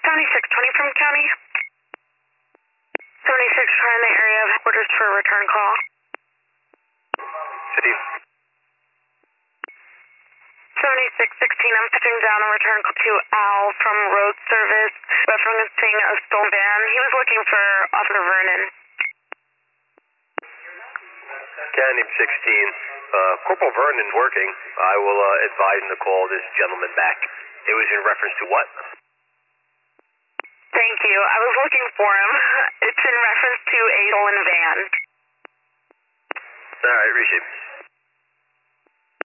7620 from County. 76 trying the area of headquarters for a return call. City. 7616, I'm putting down a return call to Al from Road Service, referencing a stolen van. He was looking for Officer Vernon. County 16. Corporal Vernon's working. I will advise him to call this gentleman back. It was in reference to what? Thank you. I was looking for him. It's in reference to a stolen van. All right, receive.